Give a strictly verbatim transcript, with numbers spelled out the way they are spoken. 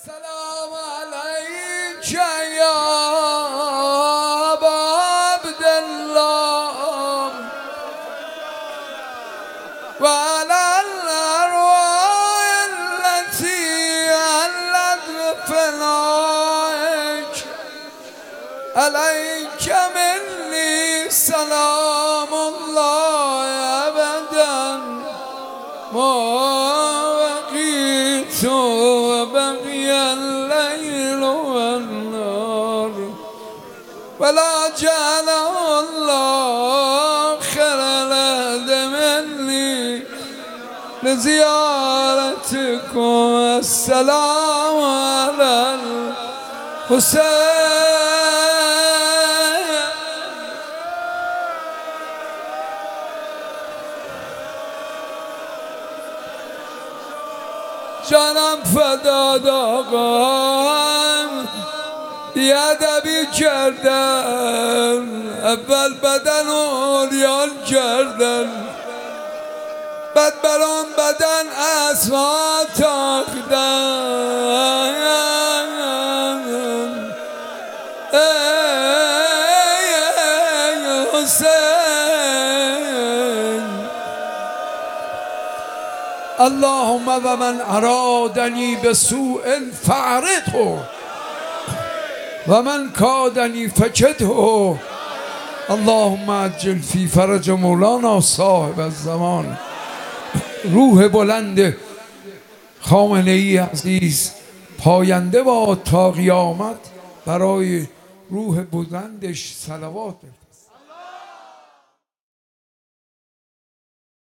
السلام عليك يا أبا عبد الله وعلى الأرواح التي علت بفنائك عليك مني سلام الله أبدا ما بقيت وبقي الليل والنهار ولا جعل الله خير الهد مني لزيارتكم. السلام على الحسين. جانم فداد آقام بیادبی کردن، اول بدن و ریال کردن، بعد برام بدن اسما تاختن. ای حسین اللهم و من ارادنی بسوء فاعرضه و من کادنی فکده. اللهم عجل فی فرج مولانا صاحب الزمان. روح بلند خامنه ای عزیز پاینده باد تا قیامت. برای روح بلندش صلوات